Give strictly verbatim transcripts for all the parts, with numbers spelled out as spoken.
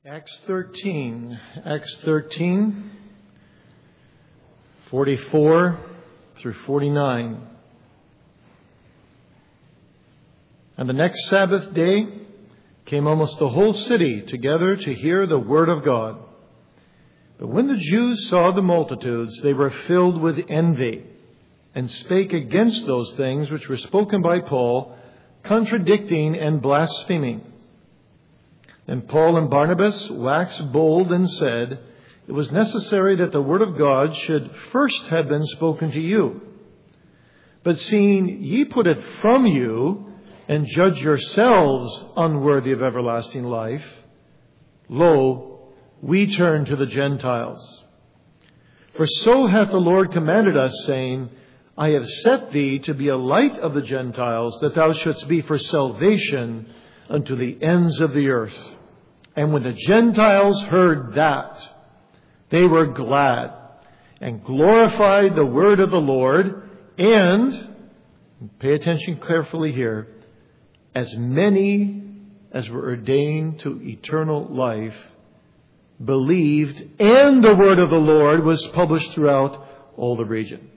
Acts thirteen, Acts thirteen, forty-four through forty-nine. And the next Sabbath day came almost the whole city together to hear the word of God. But when the Jews saw the multitudes, they were filled with envy, and spake against those things which were spoken by Paul, contradicting and blaspheming. And Paul and Barnabas waxed bold and said, it was necessary that the word of God should first have been spoken to you. But seeing ye put it from you, and judge yourselves unworthy of everlasting life, lo, we turn to the Gentiles. For so hath the Lord commanded us, saying, I have set thee to be a light of the Gentiles, that thou shouldst be for salvation unto the ends of the earth. And when the Gentiles heard that, they were glad and glorified the word of the Lord. And, pay attention carefully here, as many as were ordained to eternal life believed, and the word of the Lord was published throughout all the region.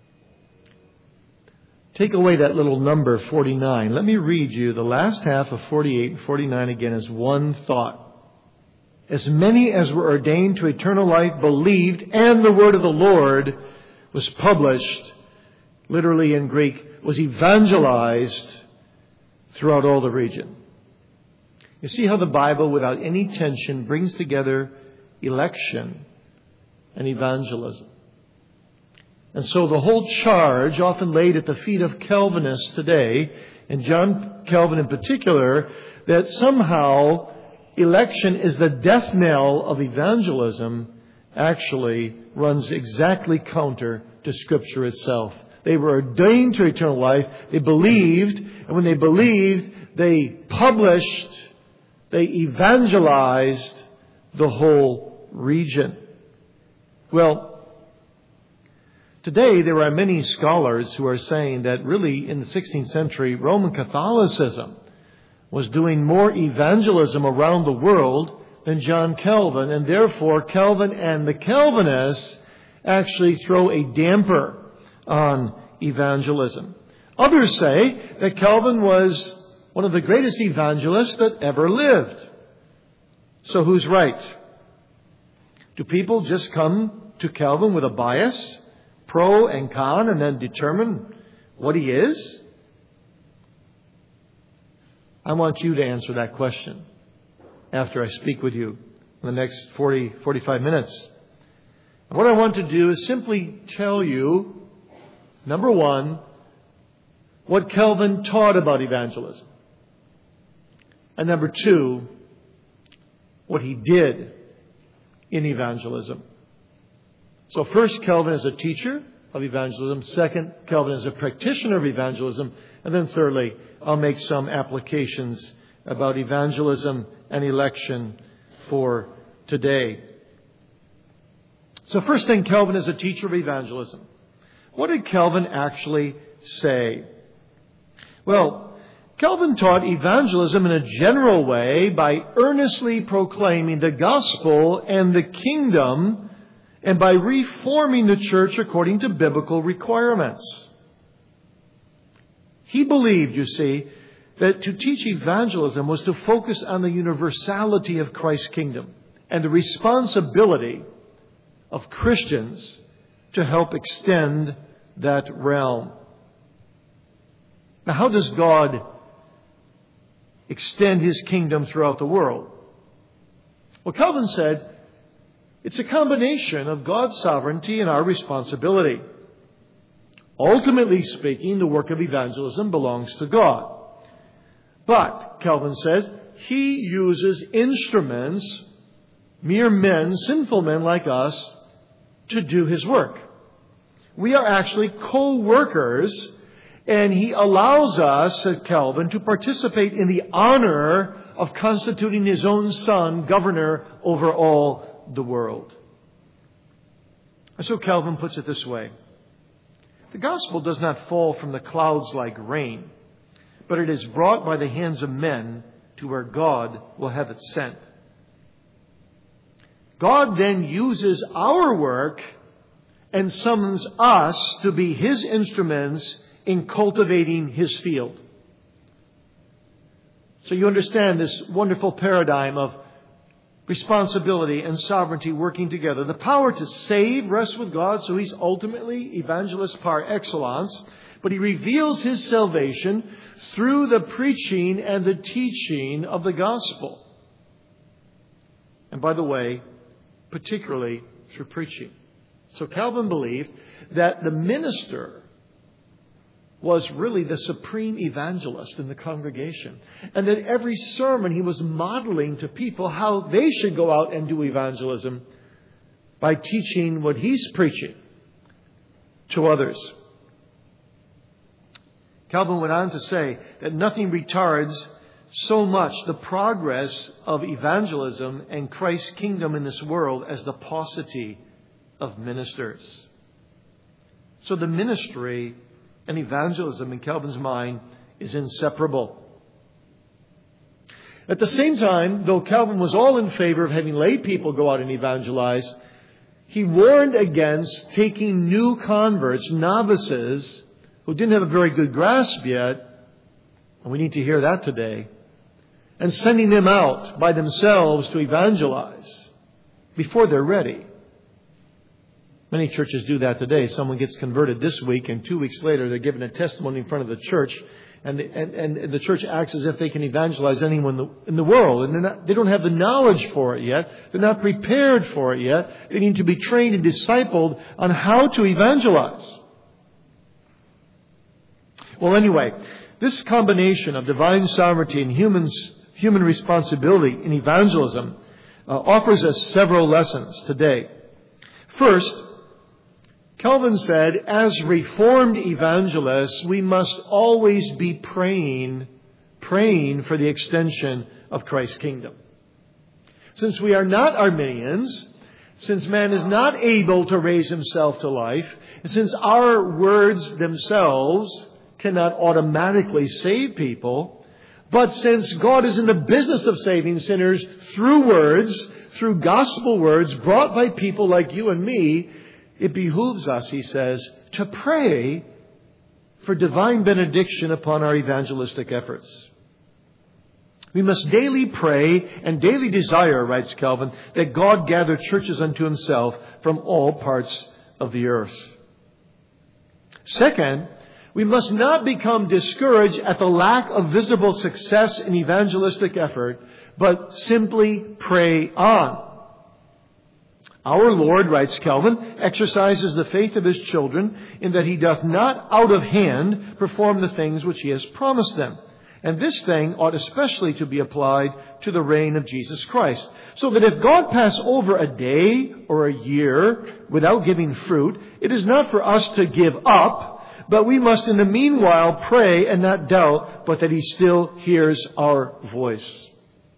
Take away that little number forty-nine. Let me read you the last half of forty-eight and forty-nine again as one thought. As many as were ordained to eternal life believed, and the word of the Lord was published, literally in Greek, was evangelized throughout all the region. You see how the Bible, without any tension, brings together election and evangelism. And so the whole charge, often laid at the feet of Calvinists today, and John Calvin in particular, that somehow election is the death knell of evangelism, actually runs exactly counter to Scripture itself. They were ordained to eternal life. They believed, and when they believed, they published, they evangelized the whole region. Well, today there are many scholars who are saying that really in the sixteenth century, Roman Catholicism was doing more evangelism around the world than John Calvin, and therefore Calvin and the Calvinists actually throw a damper on evangelism. Others say that Calvin was one of the greatest evangelists that ever lived. So who's right? Do people just come to Calvin with a bias, pro and con, and then determine what he is? I want you to answer that question after I speak with you in the next forty, forty-five minutes. And what I want to do is simply tell you, number one, what Calvin taught about evangelism. And number two, what he did in evangelism. So first, Calvin as a teacher of evangelism. Second, Calvin as a practitioner of evangelism. And then thirdly, I'll make some applications about evangelism and election for today. So first thing, Calvin as a teacher of evangelism. What did Calvin actually say? Well, Calvin taught evangelism in a general way by earnestly proclaiming the gospel and the kingdom, and by reforming the church according to biblical requirements. He believed, you see, that to teach evangelism was to focus on the universality of Christ's kingdom and the responsibility of Christians to help extend that realm. Now, how does God extend His kingdom throughout the world? Well, Calvin said, it's a combination of God's sovereignty and our responsibility. Ultimately speaking, the work of evangelism belongs to God. But, Calvin says, He uses instruments, mere men, sinful men like us, to do His work. We are actually co-workers, and He allows us, said Calvin, to participate in the honor of constituting His own Son governor over all the world. And so Calvin puts it this way. The gospel does not fall from the clouds like rain, but it is brought by the hands of men to where God will have it sent. God then uses our work and summons us to be His instruments in cultivating His field. So you understand this wonderful paradigm of responsibility and sovereignty working together. The power to save rests with God, so He's ultimately evangelist par excellence. But He reveals His salvation through the preaching and the teaching of the gospel. And by the way, particularly through preaching. So Calvin believed that the minister was really the supreme evangelist in the congregation. And that every sermon he was modeling to people how they should go out and do evangelism by teaching what he's preaching to others. Calvin went on to say that nothing retards so much the progress of evangelism and Christ's kingdom in this world as the paucity of ministers. So the ministry and evangelism in Calvin's mind is inseparable. At the same time, though Calvin was all in favor of having lay people go out and evangelize, he warned against taking new converts, novices, who didn't have a very good grasp yet, and we need to hear that today, and sending them out by themselves to evangelize before they're ready. Many churches do that today. Someone gets converted this week, and two weeks later they're given a testimony in front of the church, and the, and, and the church acts as if they can evangelize anyone in the, in the world. And they're not, they don't have the knowledge for it yet. They're not prepared for it yet. They need to be trained and discipled on how to evangelize. Well, anyway, this combination of divine sovereignty and humans, human responsibility in evangelism uh, offers us several lessons today. First, Calvin said, as Reformed evangelists, we must always be praying, praying for the extension of Christ's kingdom. Since we are not Arminians, since man is not able to raise himself to life, and since our words themselves cannot automatically save people, but since God is in the business of saving sinners through words, through gospel words brought by people like you and me, it behooves us, he says, to pray for divine benediction upon our evangelistic efforts. We must daily pray and daily desire, writes Calvin, that God gather churches unto Himself from all parts of the earth. Second, we must not become discouraged at the lack of visible success in evangelistic effort, but simply pray on. Our Lord, writes Calvin, exercises the faith of His children in that He doth not out of hand perform the things which He has promised them. And this thing ought especially to be applied to the reign of Jesus Christ. So that if God pass over a day or a year without giving fruit, it is not for us to give up, but we must in the meanwhile pray and not doubt, but that He still hears our voice.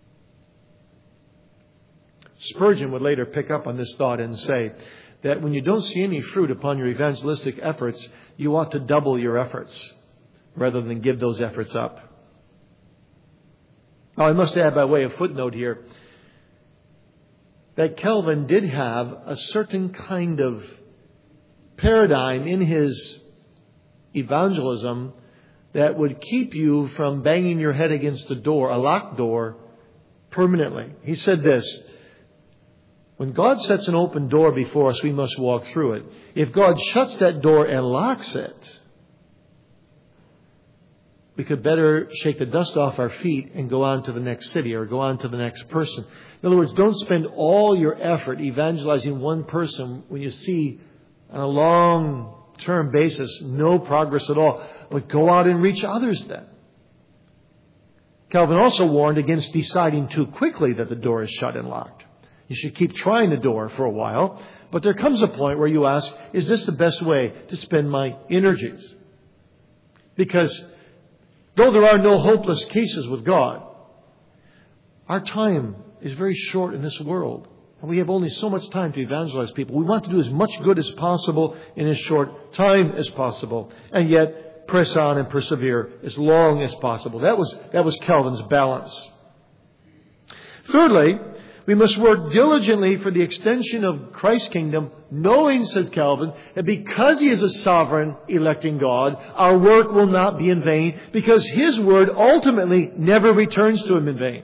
Spurgeon would later pick up on this thought and say that when you don't see any fruit upon your evangelistic efforts, you ought to double your efforts rather than give those efforts up. Now, I must add by way of footnote here that Calvin did have a certain kind of paradigm in his evangelism that would keep you from banging your head against the door, a locked door, permanently. He said this: when God sets an open door before us, we must walk through it. If God shuts that door and locks it, we could better shake the dust off our feet and go on to the next city or go on to the next person. In other words, don't spend all your effort evangelizing one person when you see on a long-term basis no progress at all. But go out and reach others then. Calvin also warned against deciding too quickly that the door is shut and locked. You should keep trying the door for a while, but there comes a point where you ask, is this the best way to spend my energies? Because though there are no hopeless cases with God, our time is very short in this world. And we have only so much time to evangelize people. We want to do as much good as possible in as short time as possible. And yet press on and persevere as long as possible. That was, that was Calvin's balance. Thirdly, We must work diligently for the extension of Christ's kingdom, knowing, says Calvin, that because He is a sovereign electing God, our work will not be in vain, because His word ultimately never returns to Him in vain.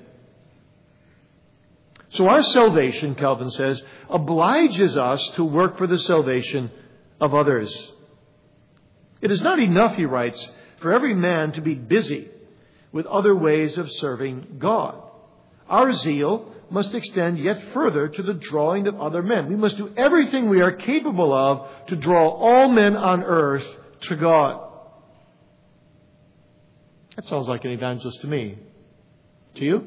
So our salvation, Calvin says, obliges us to work for the salvation of others. It is not enough, he writes, for every man to be busy with other ways of serving God. Our zeal must extend yet further to the drawing of other men. We must do everything we are capable of to draw all men on earth to God. That sounds like an evangelist to me. To you?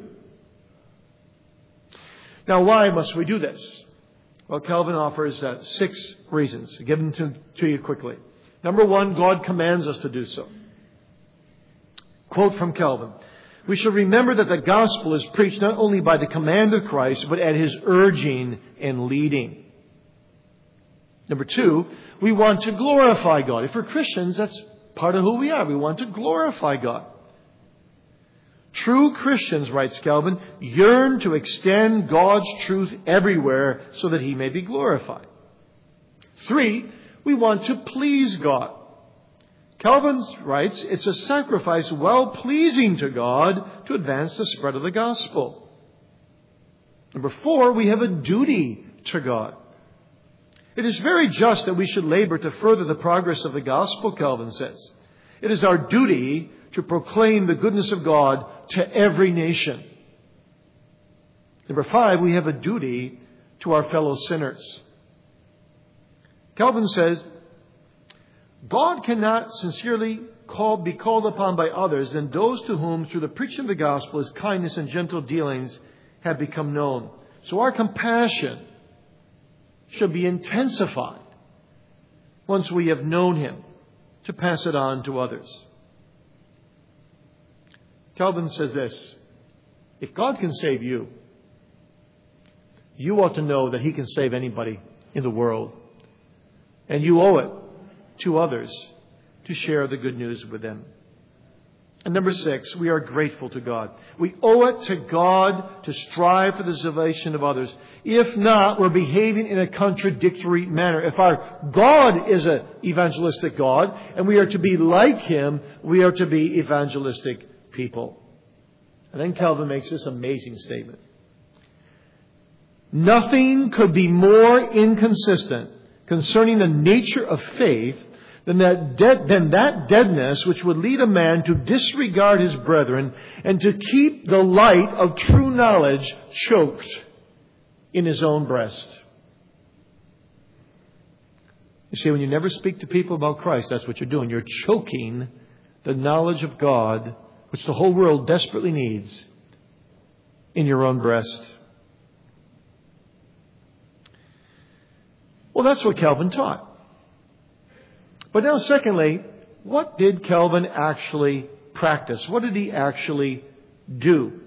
Now, why must we do this? Well, Calvin offers uh, six reasons. I'll give them to, to you quickly. Number one, God commands us to do so. Quote from Calvin: "We shall remember that the gospel is preached not only by the command of Christ, but at His urging and leading." Number two, we want to glorify God. If we're Christians, that's part of who we are. We want to glorify God. True Christians, writes Calvin, yearn to extend God's truth everywhere so that He may be glorified. Three, we want to please God. Calvin writes, it's a sacrifice well-pleasing to God to advance the spread of the gospel. Number four, we have a duty to God. It is very just that we should labor to further the progress of the gospel, Calvin says. It is our duty to proclaim the goodness of God to every nation. Number five, we have a duty to our fellow sinners. Calvin says, God cannot sincerely call, be called upon by others than those to whom, through the preaching of the gospel, His kindness and gentle dealings have become known. So our compassion should be intensified once we have known Him, to pass it on to others. Calvin says this: if God can save you, you ought to know that He can save anybody in the world. And you owe it to others to share the good news with them. And number six, we are grateful to God. We owe it to God to strive for the salvation of others. If not, we're behaving in a contradictory manner. If our God is an evangelistic God and we are to be like Him, we are to be evangelistic people. And then Calvin makes this amazing statement: nothing could be more inconsistent concerning the nature of faith than that, dead, than that deadness which would lead a man to disregard his brethren and to keep the light of true knowledge choked in his own breast. You see, when you never speak to people about Christ, that's what you're doing. You're choking the knowledge of God, which the whole world desperately needs, in your own breast. Well, that's what Calvin taught. But now, secondly, what did Calvin actually practice? What did he actually do?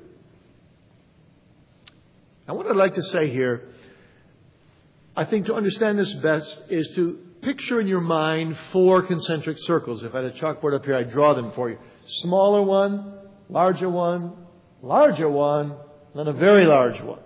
Now, what I'd like to say here, I think to understand this best is to picture in your mind four concentric circles. If I had a chalkboard up here, I'd draw them for you. Smaller one, larger one, larger one, and a very large one.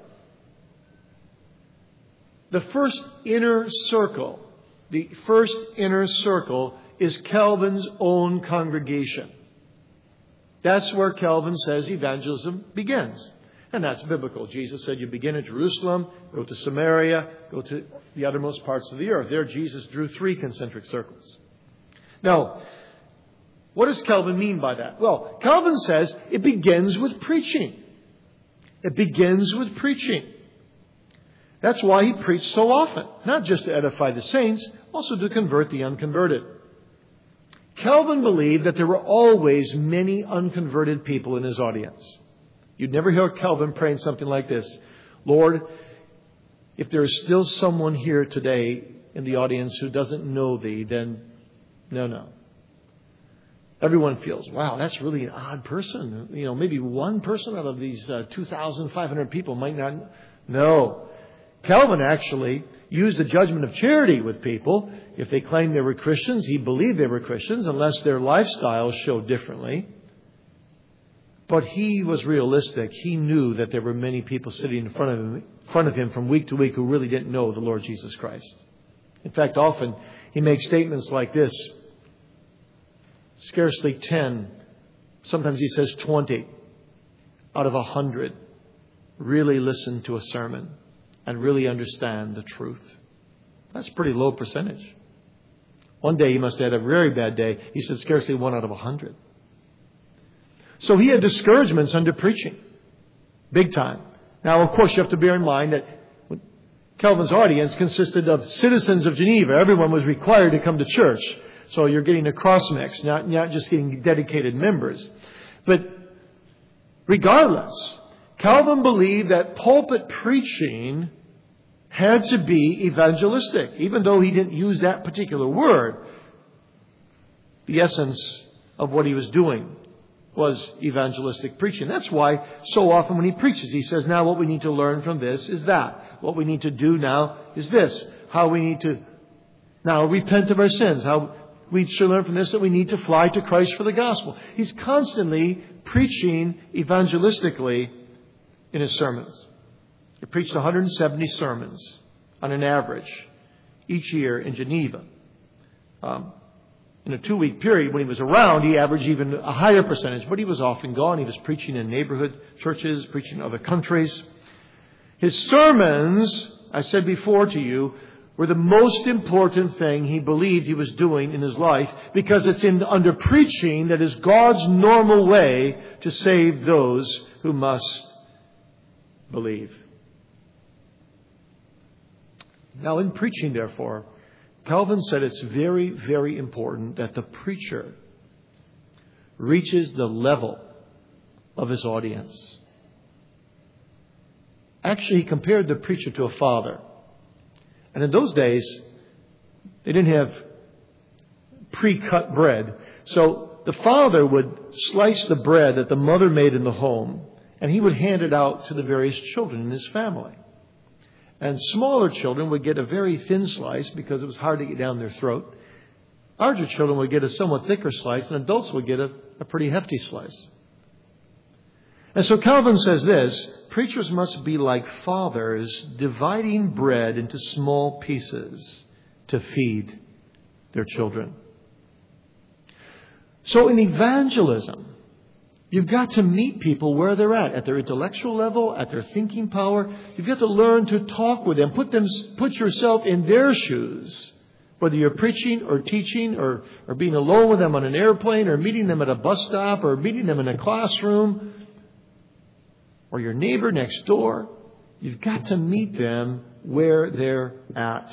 The first inner circle, the first inner circle is Calvin's own congregation. That's where Calvin says evangelism begins. And that's biblical. Jesus said you begin at Jerusalem, go to Samaria, go to the uttermost parts of the earth. There Jesus drew three concentric circles. Now, what does Calvin mean by that? Well, Calvin says it begins with preaching. It begins with preaching. That's why he preached so often. Not just to edify the saints, also to convert the unconverted. Calvin believed that there were always many unconverted people in his audience. You'd never hear Calvin praying something like this: Lord, if there is still someone here today in the audience who doesn't know Thee, then no, no. Everyone feels, wow, that's really an odd person. You know, maybe one person out of these uh, two thousand five hundred people might not. No. Calvin actually used the judgment of charity with people. If they claimed they were Christians, he believed they were Christians, unless their lifestyles showed differently. But he was realistic. He knew that there were many people sitting in front of him, in front of him from week to week who really didn't know the Lord Jesus Christ. In fact, often he makes statements like this. Scarcely ten, sometimes he says twenty out of a hundred really listen to a sermon and really understand the truth. That's a pretty low percentage. One day he must have had a very bad day. He said scarcely one out of a hundred. So he had discouragements under preaching. Big time. Now, of course, you have to bear in mind that Calvin's audience consisted of citizens of Geneva. Everyone was required to come to church. So you're getting a cross mix, not, not just getting dedicated members. But regardless, Calvin believed that pulpit preaching had to be evangelistic, even though he didn't use that particular word. The essence of what he was doing was evangelistic preaching. That's why so often when he preaches, he says, now what we need to learn from this is that. What we need to do now is this. How we need to now repent of our sins. How we should learn from this that we need to fly to Christ for the gospel. He's constantly preaching evangelistically in his sermons. He preached one hundred seventy sermons on an average each year in Geneva. Um, in a two-week period, when he was around, he averaged even a higher percentage. But he was often gone. He was preaching in neighborhood churches, preaching in other countries. His sermons, I said before to you, were the most important thing he believed he was doing in his life, because it's in under preaching that is God's normal way to save those who must believe. Now, in preaching, therefore, Calvin said it's very, very important that the preacher reaches the level of his audience. Actually, he compared the preacher to a father. And in those days, they didn't have pre-cut bread. So the father would slice the bread that the mother made in the home, and he would hand it out to the various children in his family. And smaller children would get a very thin slice because it was hard to get down their throat. Larger children would get a somewhat thicker slice, and adults would get a, a pretty hefty slice. And so Calvin says this: preachers must be like fathers, dividing bread into small pieces to feed their children. So in evangelism, you've got to meet people where they're at, at their intellectual level, at their thinking power. You've got to learn to talk with them, put them, put yourself in their shoes, whether you're preaching or teaching or, or being alone with them on an airplane or meeting them at a bus stop or meeting them in a classroom or your neighbor next door. You've got to meet them where they're at.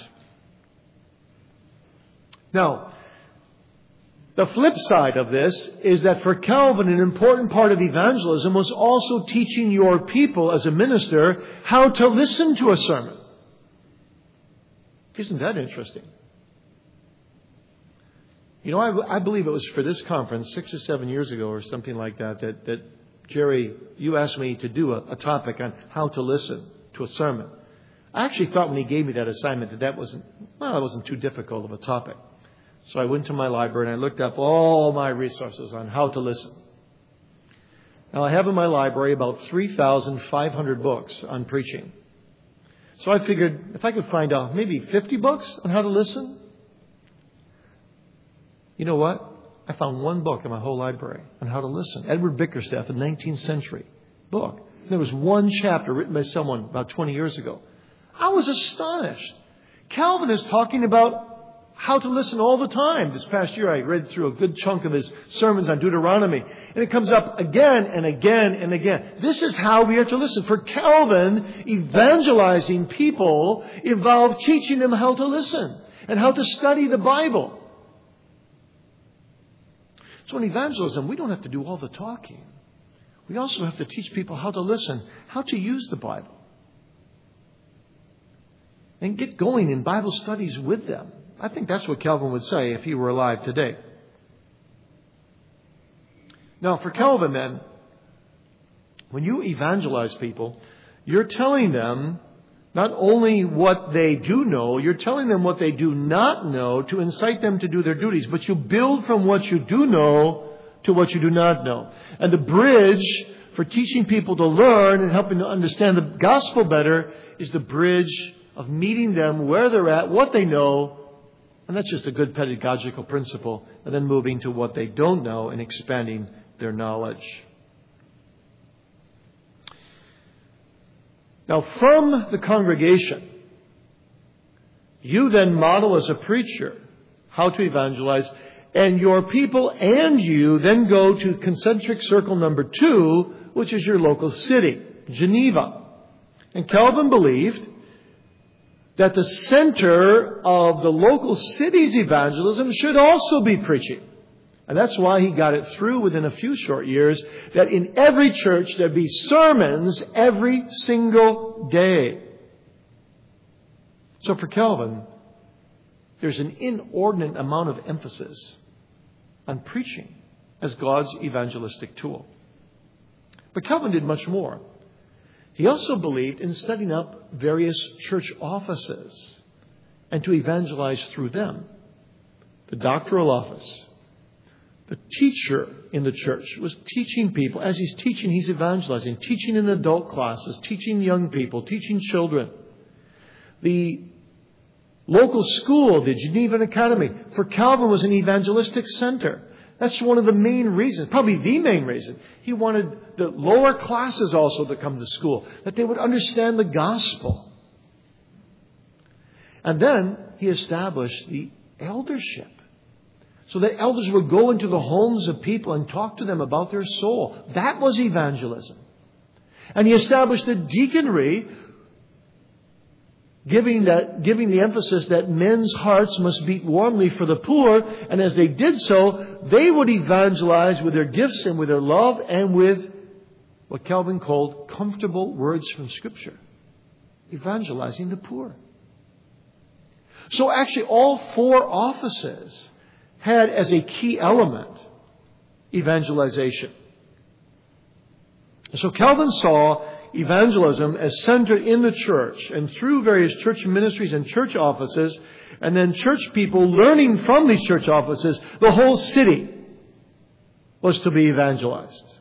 Now, the flip side of this is that for Calvin, an important part of evangelism was also teaching your people as a minister how to listen to a sermon. Isn't that interesting? You know, I, I believe it was for this conference six or seven years ago or something like that, that, that Jerry, you asked me to do a, a topic on how to listen to a sermon. I actually thought when he gave me that assignment that that wasn't, well, it wasn't too difficult of a topic. So I went to my library and I looked up all my resources on how to listen. Now, I have in my library about three thousand five hundred books on preaching. So I figured if I could find out maybe fifty books on how to listen. You know what? I found one book in my whole library on how to listen. Edward Bickerstaff, a nineteenth century book. There was one chapter written by someone about twenty years ago. I was astonished. Calvin is talking about how to listen all the time. This past year, I read through a good chunk of his sermons on Deuteronomy. And it comes up again and again and again. This is how we are to listen. For Calvin, evangelizing people involved teaching them how to listen and how to study the Bible. So in evangelism, we don't have to do all the talking. We also have to teach people how to listen, how to use the Bible. And get going in Bible studies with them. I think that's what Calvin would say if he were alive today. Now, for Calvin, then, when you evangelize people, you're telling them not only what they do know, you're telling them what they do not know to incite them to do their duties. But you build from what you do know to what you do not know. And the bridge for teaching people to learn and helping to understand the gospel better is the bridge of meeting them where they're at, what they know, and that's just a good pedagogical principle, and then moving to what they don't know and expanding their knowledge. Now, from the congregation, you then model as a preacher how to evangelize, and your people and you then go to concentric circle number two, which is your local city, Geneva. And Calvin believed that the center of the local city's evangelism should also be preaching. And that's why he got it through within a few short years that in every church there'd be sermons every single day. So for Calvin, there's an inordinate amount of emphasis on preaching as God's evangelistic tool. But Calvin did much more. He also believed in setting up various church offices and to evangelize through them. The doctoral office, the teacher in the church was teaching people. As he's teaching, he's evangelizing, teaching in adult classes, teaching young people, teaching children. The local school, the Genevan Academy, for Calvin was an evangelistic center. That's one of the main reasons, probably the main reason. He wanted the lower classes also to come to school, that they would understand the gospel. And then he established the eldership. So the elders would go into the homes of people and talk to them about their soul. That was evangelism. And he established the deaconry, Giving that, giving the emphasis that men's hearts must beat warmly for the poor. And as they did so, they would evangelize with their gifts and with their love and with what Calvin called comfortable words from Scripture. Evangelizing the poor. So actually all four offices had as a key element evangelization. So Calvin saw evangelism as centered in the church and through various church ministries and church offices, and then church people learning from these church offices, the whole city was to be evangelized.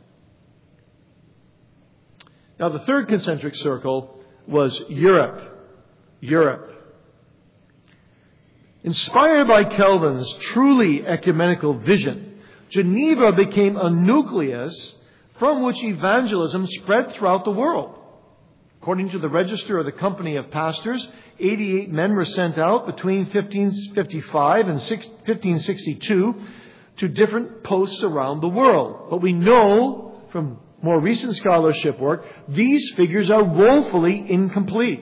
Now the third concentric circle was Europe. Europe. Inspired by Calvin's truly ecumenical vision, Geneva became a nucleus from which evangelism spread throughout the world. According to the register of the Company of Pastors, eighty-eight men were sent out between fifteen fifty-five and fifteen sixty-two to different posts around the world. But we know from more recent scholarship work, these figures are woefully incomplete.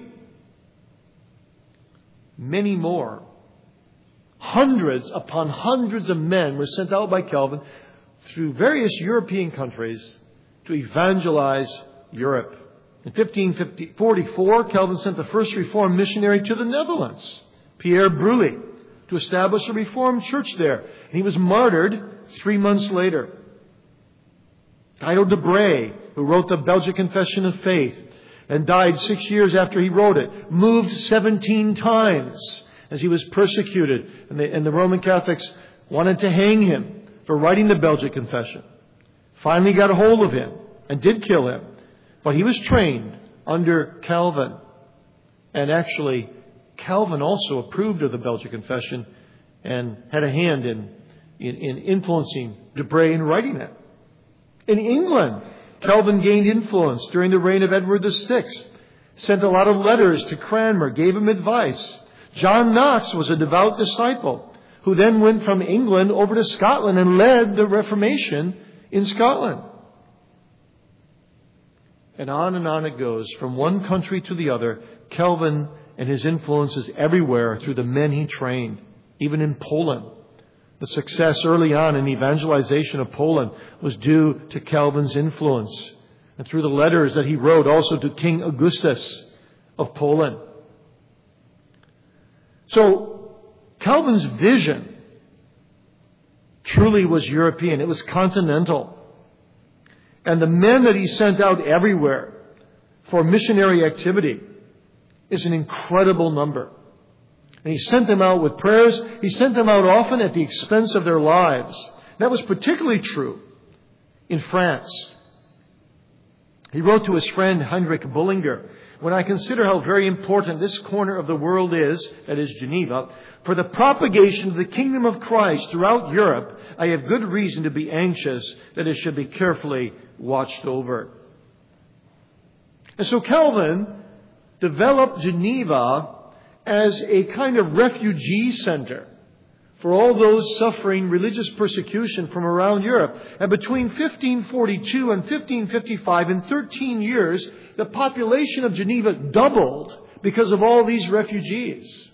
Many more, hundreds upon hundreds of men were sent out by Calvin through various European countries to evangelize Europe. In fifteen forty-four, Calvin sent the first Reformed missionary to the Netherlands, Pierre Bruley, to establish a Reformed church there. And he was martyred three months later. Guido de Bray, who wrote the Belgian Confession of Faith and died six years after he wrote it, moved seventeen times as he was persecuted. And the, and the Roman Catholics wanted to hang him for writing the Belgian Confession. Finally got a hold of him and did kill him. But he was trained under Calvin. And actually, Calvin also approved of the Belgian Confession and had a hand in, in, in influencing de Bray in writing it. In England, Calvin gained influence during the reign of Edward the Sixth. Sent a lot of letters to Cranmer, gave him advice. John Knox was a devout disciple who then went from England over to Scotland and led the Reformation in Scotland. And on and on it goes, from one country to the other. Calvin and his influences everywhere through the men he trained, even in Poland. The success early on in evangelization of Poland was due to Calvin's influence, and through the letters that he wrote also to King Augustus of Poland. So Calvin's vision truly was European. It was continental. And the men that he sent out everywhere for missionary activity is an incredible number. And he sent them out with prayers. He sent them out often at the expense of their lives. That was particularly true in France. He wrote to his friend Heinrich Bullinger, "When I consider how very important this corner of the world is," that is Geneva, "for the propagation of the kingdom of Christ throughout Europe, I have good reason to be anxious that it should be carefully watched over." And so Calvin developed Geneva as a kind of refugee center for all those suffering religious persecution from around Europe. And between fifteen forty-two and fifteen fifty-five, in thirteen years, the population of Geneva doubled because of all these refugees.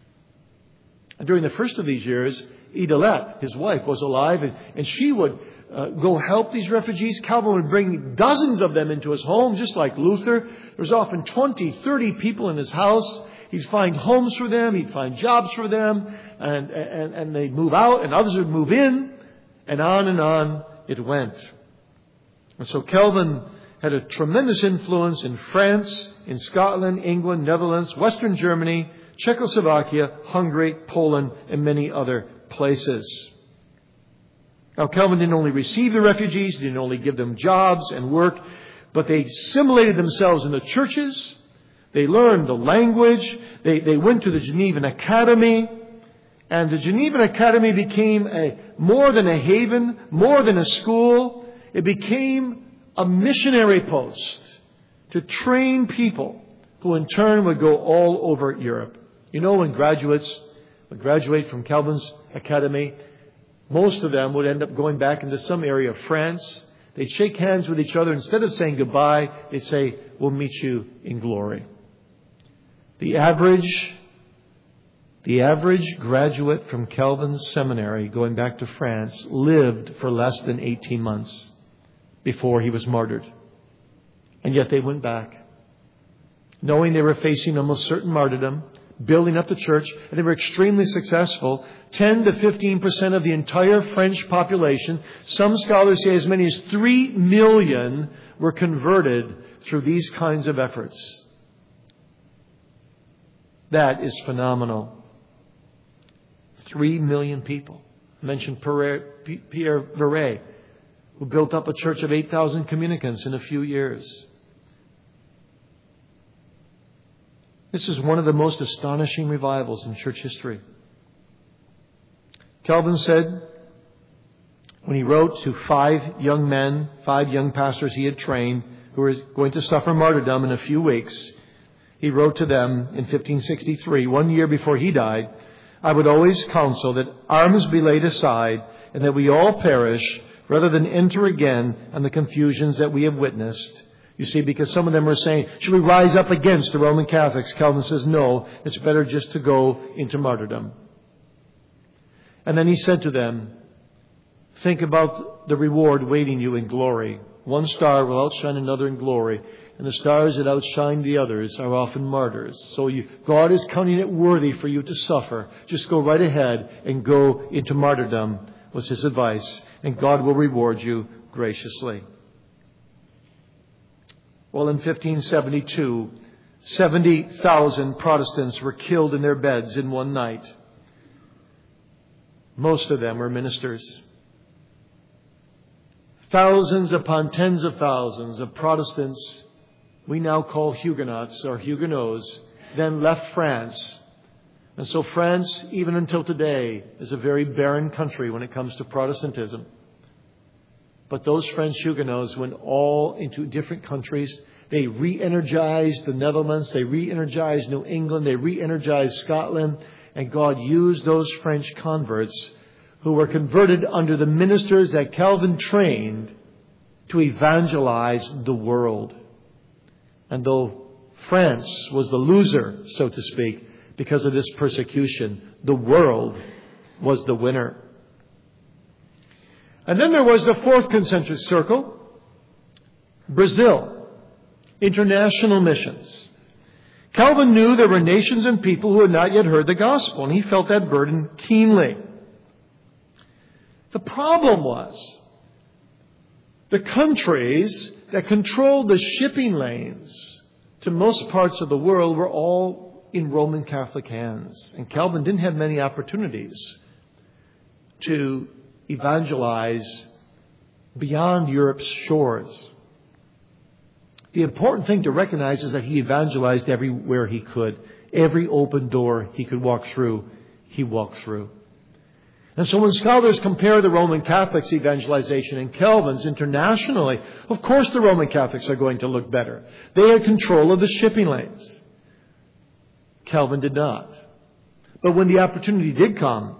And during the first of these years, Idelette, his wife, was alive, and, and she would uh, go help these refugees. Calvin would bring dozens of them into his home, just like Luther. There was often twenty, thirty people in his house. He'd find homes for them. He'd find jobs for them. And, and, and they'd move out, and others would move in. And on and on it went. And so Calvin had a tremendous influence in France, in Scotland, England, Netherlands, Western Germany, Czechoslovakia, Hungary, Poland, and many other places. Now, Calvin didn't only receive the refugees, he didn't only give them jobs and work, but they assimilated themselves in the churches. They learned the language. They, they went to the Genevan Academy. And the Genevan Academy became a, more than a haven, more than a school. It became a missionary post to train people who in turn would go all over Europe. You know, when graduates would graduate from Calvin's Academy, most of them would end up going back into some area of France. They'd shake hands with each other. Instead of saying goodbye, they'd say, "We'll meet you in glory." The average, the average graduate from Calvin's seminary going back to France lived for less than eighteen months before he was martyred. And yet they went back, knowing they were facing almost certain martyrdom, building up the church, and they were extremely successful. ten to fifteen percent of the entire French population, some scholars say as many as three million, were converted through these kinds of efforts. That is phenomenal. Three million people. I mentioned Pierre Viret, who built up a church of eight thousand communicants in a few years. This is one of the most astonishing revivals in church history. Calvin said, when he wrote to five young men, five young pastors he had trained, who were going to suffer martyrdom in a few weeks, he wrote to them in fifteen sixty-three, one year before he died, "I would always counsel that arms be laid aside and that we all perish rather than enter again on the confusions that we have witnessed." You see, because some of them were saying, should we rise up against the Roman Catholics? Calvin says, no, it's better just to go into martyrdom. And then he said to them, think about the reward waiting you in glory. One star will outshine another in glory, and the stars that outshine the others are often martyrs. So you, God is counting it worthy for you to suffer. Just go right ahead and go into martyrdom, was his advice, and God will reward you graciously. Well, in fifteen seventy-two, seventy thousand Protestants were killed in their beds in one night. Most of them were ministers. Thousands upon tens of thousands of Protestants, we now call Huguenots or Huguenots, then left France. And so France, even until today, is a very barren country when it comes to Protestantism. But those French Huguenots went all into different countries. They re-energized the Netherlands. They re-energized New England. They re-energized Scotland. And God used those French converts who were converted under the ministers that Calvin trained to evangelize the world. And though France was the loser, so to speak, because of this persecution, the world was the winner. And then there was the fourth concentric circle, Brazil, international missions. Calvin knew there were nations and people who had not yet heard the gospel, and he felt that burden keenly. The problem was the countries that controlled the shipping lanes to most parts of the world were all in Roman Catholic hands. And Calvin didn't have many opportunities to evangelize beyond Europe's shores. The important thing to recognize is that he evangelized everywhere he could. Every open door he could walk through, he walked through. And so when scholars compare the Roman Catholics' evangelization and Calvin's internationally, of course the Roman Catholics are going to look better. They had control of the shipping lanes. Calvin did not. But when the opportunity did come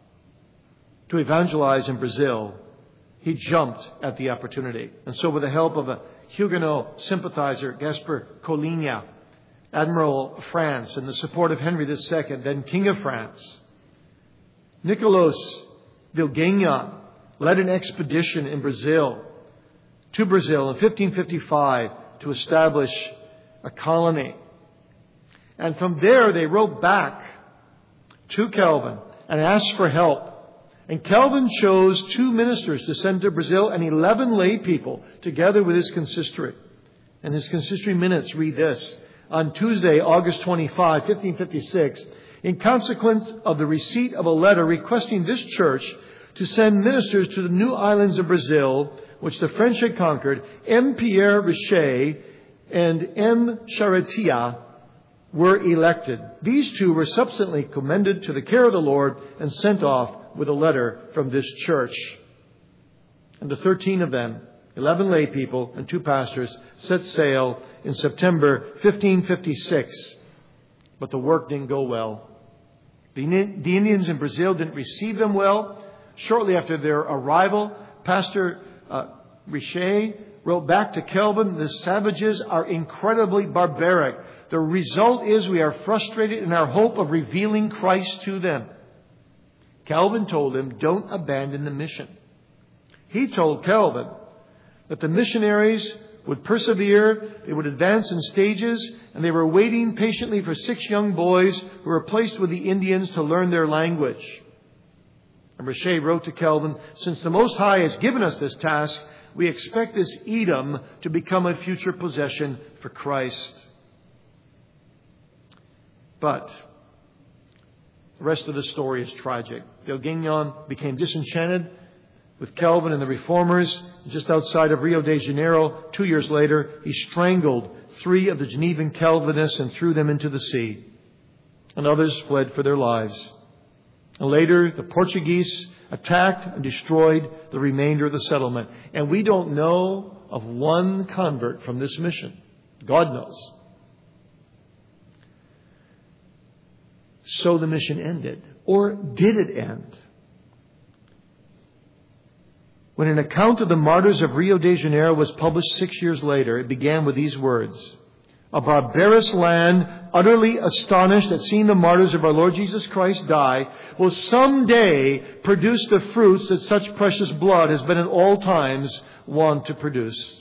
to evangelize in Brazil, he jumped at the opportunity. And so with the help of a Huguenot sympathizer, Gaspar Coligna, Admiral of France, and the support of Henry the Second, then King of France, Nicolas Villegagnon led an expedition in Brazil, to Brazil in fifteen fifty-five to establish a colony. And from there they wrote back to Calvin and asked for help. And Calvin chose two ministers to send to Brazil and eleven lay people together with his consistory. And his consistory minutes read this. On Tuesday, August twenty-fifth, fifteen fifty-six, in consequence of the receipt of a letter requesting this church to send ministers to the new islands of Brazil, which the French had conquered, M. Pierre Richer and M. Charatia were elected. These two were subsequently commended to the care of the Lord and sent off with a letter from this church. And the thirteen of them, eleven lay people and two pastors, set sail in September fifteen fifty-six. But the work didn't go well. The, the Indians in Brazil didn't receive them well. Shortly after their arrival, Pastor uh, Richer wrote back to Calvin, the savages are incredibly barbaric. The result is we are frustrated in our hope of revealing Christ to them. Calvin told him, don't abandon the mission. He told Calvin that the missionaries would persevere, they would advance in stages, and they were waiting patiently for six young boys who were placed with the Indians to learn their language. And Richer wrote to Calvin, since the Most High has given us this task, we expect this Edom to become a future possession for Christ. But the rest of the story is tragic. Villegagnon became disenchanted with Calvin and the Reformers. Just outside of Rio de Janeiro, two years later, he strangled three of the Genevan Calvinists and threw them into the sea. And others fled for their lives. And later, the Portuguese attacked and destroyed the remainder of the settlement. And we don't know of one convert from this mission. God knows. So the mission ended. Or did it end? When an account of the martyrs of Rio de Janeiro was published six years later, it began with these words. A barbarous land, utterly astonished at seeing the martyrs of our Lord Jesus Christ die, will someday produce the fruits that such precious blood has been at all times wont to produce.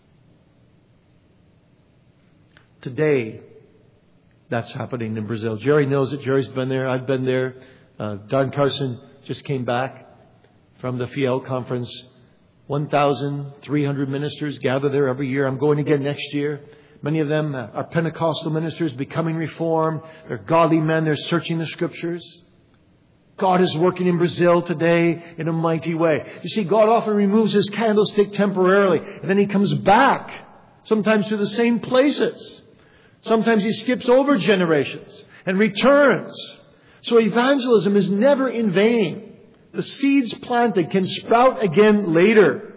Today, that's happening in Brazil. Jerry knows it. Jerry's been there. I've been there. Uh, Don Carson just came back from the Fiel conference. one thousand three hundred ministers gather there every year. I'm going again next year. Many of them are Pentecostal ministers becoming reformed. They're godly men. They're searching the Scriptures. God is working in Brazil today in a mighty way. You see, God often removes His candlestick temporarily, and then He comes back, sometimes to the same places. Sometimes He skips over generations and returns. So evangelism is never in vain. The seeds planted can sprout again later.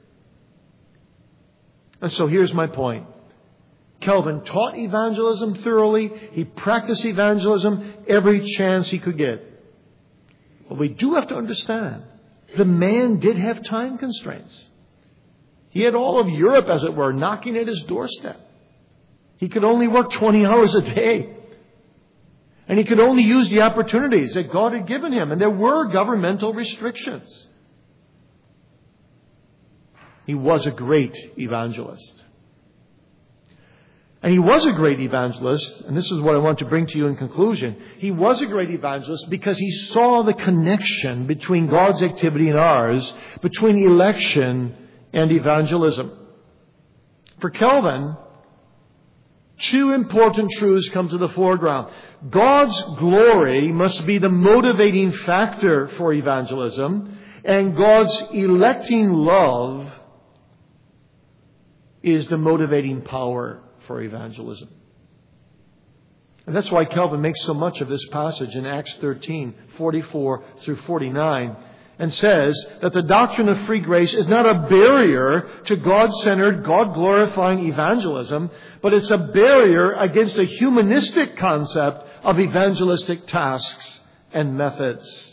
And so here's my point. Calvin taught evangelism thoroughly. He practiced evangelism every chance he could get. But we do have to understand, the man did have time constraints. He had all of Europe, as it were, knocking at his doorstep. He could only work twenty hours a day. And he could only use the opportunities that God had given him. And there were governmental restrictions. He was a great evangelist. And he was a great evangelist, and this is what I want to bring to you in conclusion. He was a great evangelist because he saw the connection between God's activity and ours, between election and evangelism. For Calvin, two important truths come to the foreground. God's glory must be the motivating factor for evangelism, And God's electing love is the motivating power for evangelism. And that's why Calvin makes so much of this passage in Acts thirteen, forty-four through forty-nine, and says that the doctrine of free grace is not a barrier to God-centered, God-glorifying evangelism, but it's a barrier against a humanistic concept of evangelistic tasks and methods.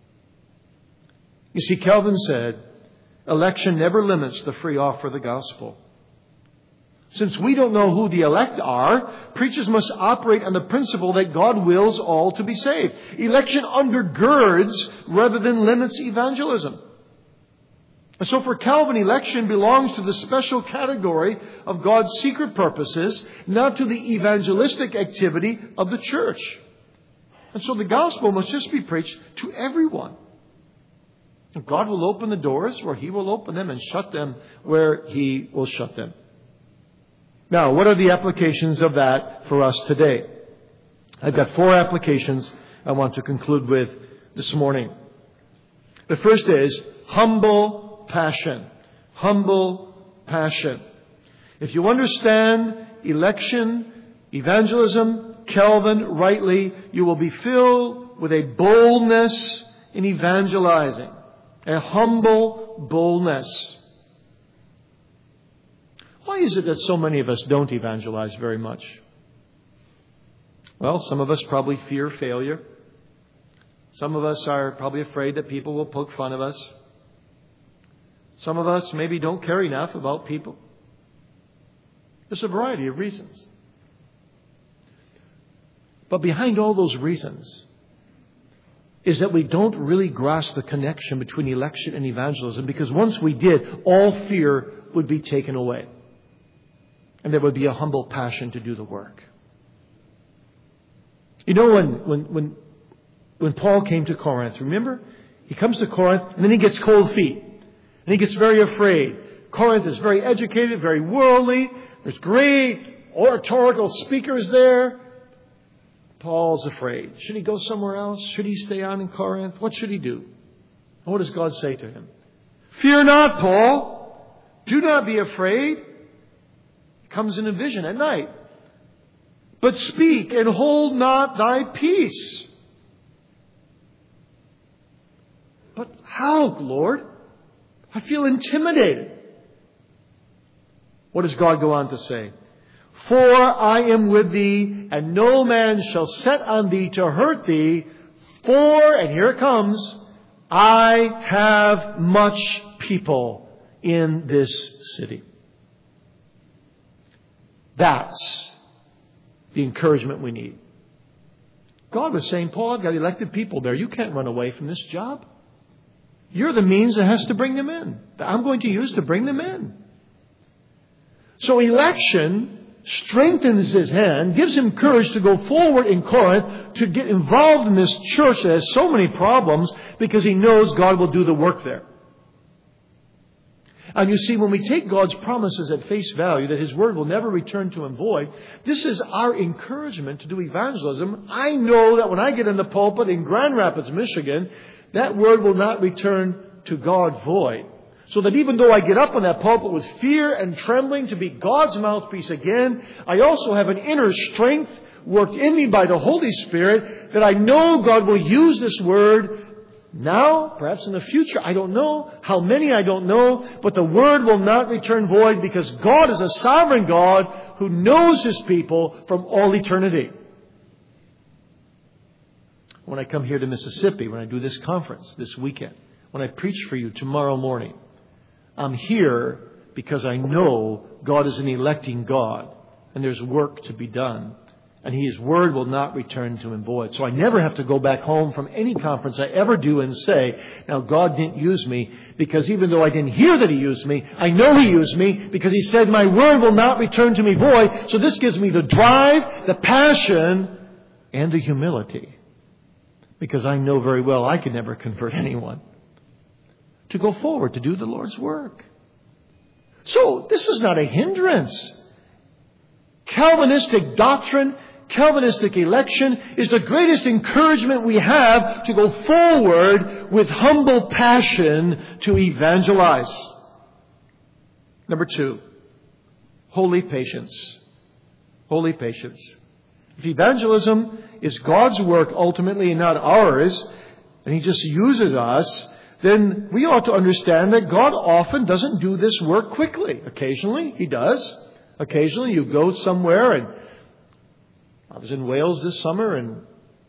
You see, Calvin said, election never limits the free offer of the gospel. Since we don't know who the elect are, preachers must operate on the principle that God wills all to be saved. Election undergirds rather than limits evangelism. And so for Calvin, election belongs to the special category of God's secret purposes, not to the evangelistic activity of the church. And so the gospel must just be preached to everyone. And God will open the doors where He will open them and shut them where He will shut them. Now, what are the applications of that for us today? I've got four applications I want to conclude with this morning. The first is humble passion. Humble passion. If you understand election, evangelism, Calvin rightly, you will be filled with a boldness in evangelizing. A humble boldness. Why is it that so many of us don't evangelize very much? Well, some of us probably fear failure. Some of us are probably afraid that people will poke fun of us. Some of us maybe don't care enough about people. There's a variety of reasons. But behind all those reasons is that we don't really grasp the connection between election and evangelism, because once we did, all fear would be taken away. And there would be a humble passion to do the work. You know, when, when, when, when Paul came to Corinth, remember? He comes to Corinth and then he gets cold feet. And he gets very afraid. Corinth is very educated, very worldly. There's great oratorical speakers there. Paul's afraid. Should he go somewhere else? Should he stay on in Corinth? What should he do? And what does God say to him? Fear not, Paul. Do not be afraid. Comes in a vision at night. But speak and hold not thy peace. But how, Lord? I feel intimidated. What does God go on to say? For I am with thee, and no man shall set on thee to hurt thee. For, and here it comes, I have much people in this city. That's the encouragement we need. God was saying, Paul, I've got elected people there. You can't run away from this job. You're the means that has to bring them in, that I'm going to use to bring them in. So election strengthens his hand, gives him courage to go forward in Corinth, to get involved in this church that has so many problems, because he knows God will do the work there. And you see, when we take God's promises at face value, that His Word will never return to Him void, this is our encouragement to do evangelism. I know that when I get in the pulpit in Grand Rapids, Michigan, that Word will not return to God void. So that even though I get up on that pulpit with fear and trembling to be God's mouthpiece again, I also have an inner strength worked in me by the Holy Spirit that I know God will use this Word now, perhaps in the future, I don't know. How many, I don't know. But the Word will not return void, because God is a sovereign God who knows His people from all eternity. When I come here to Mississippi, when I do this conference this weekend, when I preach for you tomorrow morning, I'm here because I know God is an electing God and there's work to be done. And His Word will not return to Him void. So I never have to go back home from any conference I ever do and say, now God didn't use me, because even though I didn't hear that He used me, I know He used me because He said my word will not return to me void. So this gives me the drive, the passion, and the humility. Because I know very well I could never convert anyone. To go forward to do the Lord's work. So this is not a hindrance. Calvinistic doctrine Calvinistic election is the greatest encouragement we have to go forward with humble passion to evangelize. Number two, holy patience. Holy patience. If evangelism is God's work ultimately and not ours, and He just uses us, then we ought to understand that God often doesn't do this work quickly. Occasionally, He does. Occasionally, you go somewhere, and I was in Wales this summer, and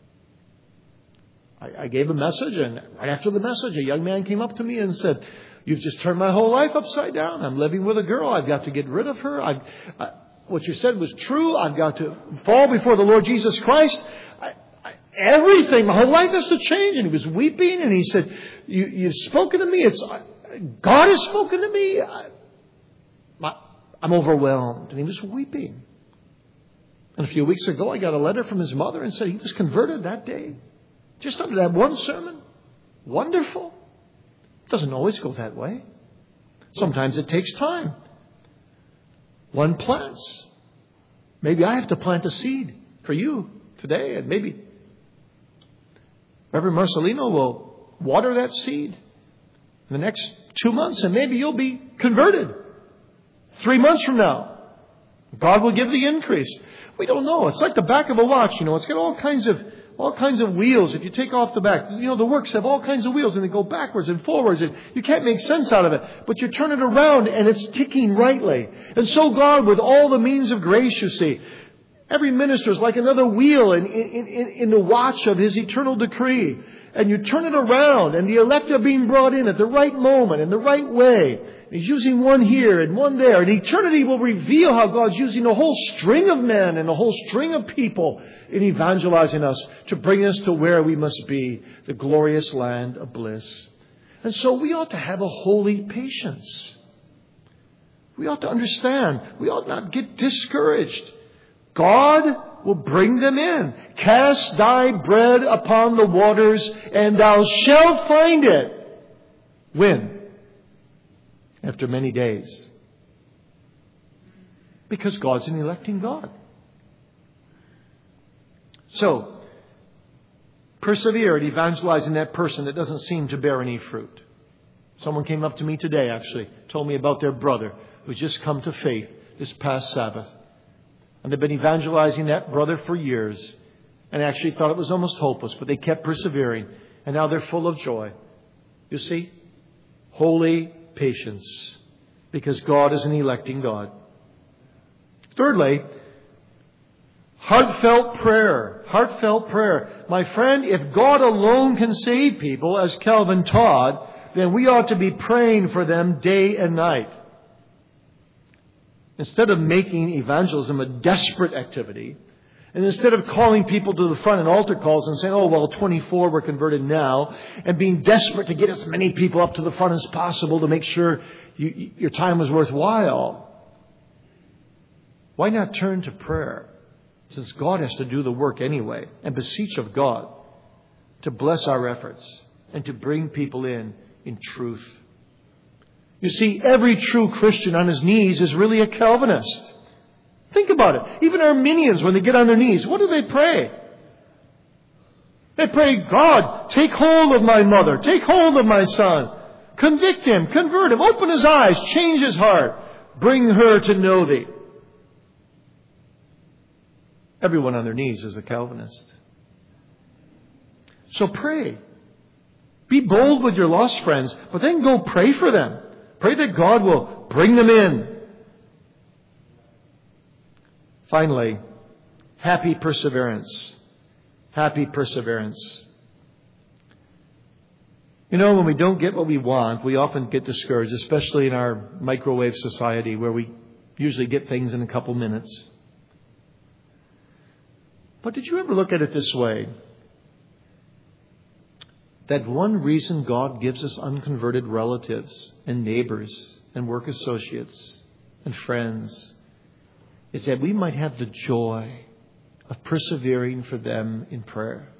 I, I gave a message, and right after the message, a young man came up to me and said, "You've just turned my whole life upside down. I'm living with a girl. I've got to get rid of her. I've, I, what you said was true. I've got to fall before the Lord Jesus Christ. I, I, everything, my whole life has to change." And he was weeping, and he said, you, "You've spoken to me. It's God has spoken to me. I, my, I'm overwhelmed." And he was weeping. And a few weeks ago, I got a letter from his mother and said he was converted that day. Just under that one sermon. Wonderful. It doesn't always go that way. Sometimes it takes time. One plants. Maybe I have to plant a seed for you today, and maybe Reverend Marcelino will water that seed in the next two months, and maybe you'll be converted three months from now. God will give the increase. We don't know. It's like the back of a watch, you know. It's got all kinds of all kinds of wheels. If you take off the back, you know, the works have all kinds of wheels, and they go backwards and forwards, and you can't make sense out of it. But you turn it around, and it's ticking rightly. And so God, with all the means of grace, you see, every minister is like another wheel in, in, in, in the watch of His eternal decree. And you turn it around, and the elect are being brought in at the right moment, in the right way. He's using one here and one there. And eternity will reveal how God's using a whole string of men and a whole string of people in evangelizing us to bring us to where we must be, the glorious land of bliss. And so we ought to have a holy patience. We ought to understand. We ought not get discouraged. God will bring them in. Cast thy bread upon the waters, and thou shalt find it. When? After many days. Because God's an electing God. So, persevere at evangelizing that person that doesn't seem to bear any fruit. Someone came up to me today, actually, told me about their brother who's just come to faith this past Sabbath. And they've been evangelizing that brother for years. And actually thought it was almost hopeless, but they kept persevering. And now they're full of joy. You see? Holy patience. Because God is an electing God. Thirdly, heartfelt prayer. Heartfelt prayer. My friend, if God alone can save people, as Calvin taught, then we ought to be praying for them day and night. Instead of making evangelism a desperate activity, and instead of calling people to the front in altar calls and saying, "Oh, well, twenty-four were converted now," and being desperate to get as many people up to the front as possible to make sure you, your time was worthwhile, why not turn to prayer? Since God has to do the work anyway, and beseech of God to bless our efforts and to bring people in in truth. You see, every true Christian on his knees is really a Calvinist. Think about it. Even Arminians, when they get on their knees, what do they pray? They pray, "God, take hold of my mother. Take hold of my son. Convict him. Convert him. Open his eyes. Change his heart. Bring her to know thee." Everyone on their knees is a Calvinist. So pray. Be bold with your lost friends, but then go pray for them. Pray that God will bring them in. Finally, happy perseverance. Happy perseverance. You know, when we don't get what we want, we often get discouraged, especially in our microwave society where we usually get things in a couple minutes. But did you ever look at it this way? That one reason God gives us unconverted relatives and neighbors and work associates and friends is that we might have the joy of persevering for them in prayer.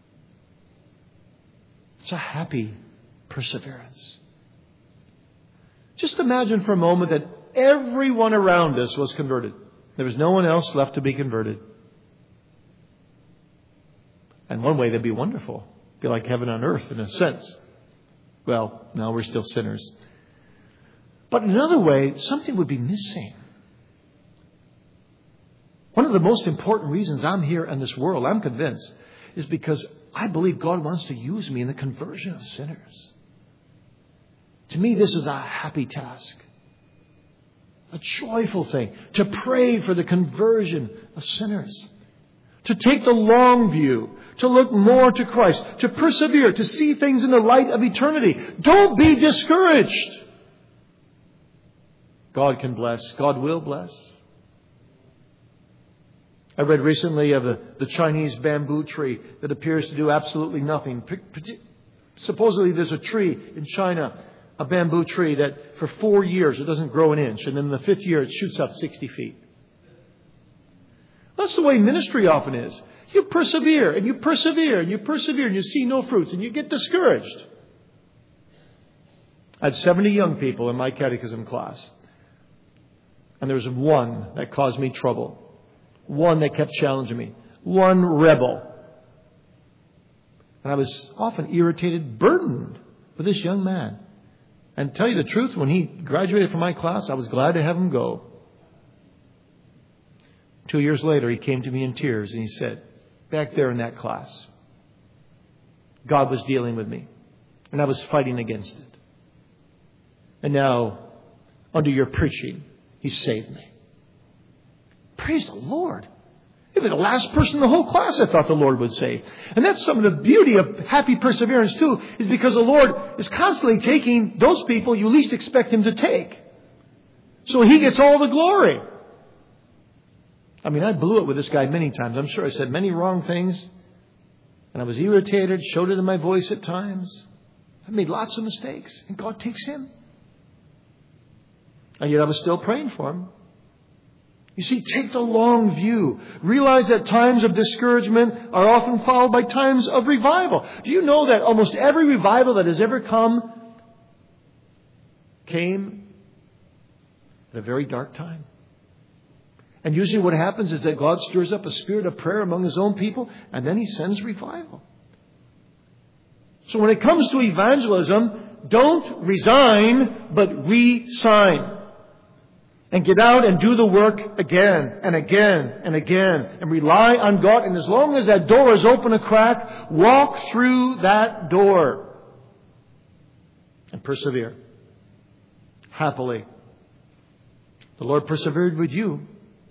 It's a happy perseverance. Just imagine for a moment that everyone around us was converted. There was no one else left to be converted. And one way that'd be wonderful. Be like heaven on earth in a sense. Well, no, we're still sinners. But in another way, something would be missing. One of the most important reasons I'm here in this world, I'm convinced, is because I believe God wants to use me in the conversion of sinners. To me, this is a happy task. A joyful thing. To pray for the conversion of sinners. To take the long view. To look more to Christ. To persevere. To see things in the light of eternity. Don't be discouraged. God can bless. God will bless. I read recently of the, the Chinese bamboo tree that appears to do absolutely nothing. Supposedly there's a tree in China, a bamboo tree that for four years it doesn't grow an inch. And then in the fifth year it shoots up sixty feet. That's the way ministry often is. You persevere and you persevere and you persevere and you see no fruits and you get discouraged. I had seventy young people in my catechism class. And there was one that caused me trouble. One that kept challenging me. One rebel. And I was often irritated, burdened with this young man. And to tell you the truth, when he graduated from my class, I was glad to have him go. Two years later, he came to me in tears and he said, back there in that class, God was dealing with me. And I was fighting against it. And now, under your preaching, He saved me. Praise the Lord. You'd be the last person in the whole class I thought the Lord would save. And that's some of the beauty of happy perseverance too, is because the Lord is constantly taking those people you least expect Him to take. So He gets all the glory. I mean, I blew it with this guy many times. I'm sure I said many wrong things. And I was irritated, showed it in my voice at times. I made lots of mistakes. And God takes him. And yet I was still praying for him. You see, take the long view. Realize that times of discouragement are often followed by times of revival. Do you know that almost every revival that has ever come came at a very dark time? And usually what happens is that God stirs up a spirit of prayer among His own people, and then He sends revival. So when it comes to evangelism, don't resign, but re-sign. And get out and do the work again and again and again. And rely on God. And as long as that door is open a crack, walk through that door. And persevere. Happily. The Lord persevered with you.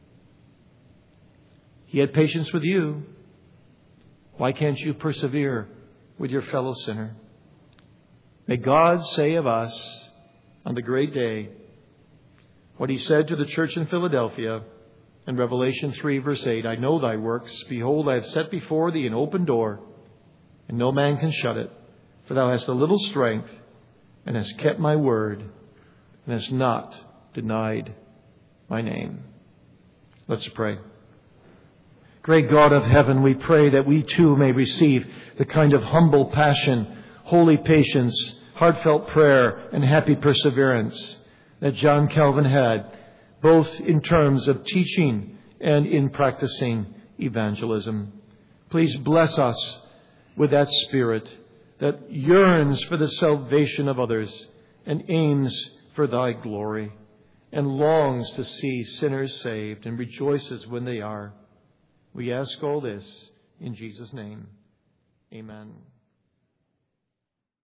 He had patience with you. Why can't you persevere with your fellow sinner? May God say of us on the great day what He said to the church in Philadelphia in Revelation three verse eight. I know thy works. Behold, I have set before thee an open door, and no man can shut it. For thou hast a little strength, and hast kept my word, and hast not denied my name. Let's pray. Great God of heaven, we pray that we too may receive the kind of humble passion, holy patience, heartfelt prayer, and happy perseverance that John Calvin had, both in terms of teaching and in practicing evangelism. Please bless us with that spirit that yearns for the salvation of others and aims for Thy glory and longs to see sinners saved and rejoices when they are. We ask all this in Jesus' name. Amen.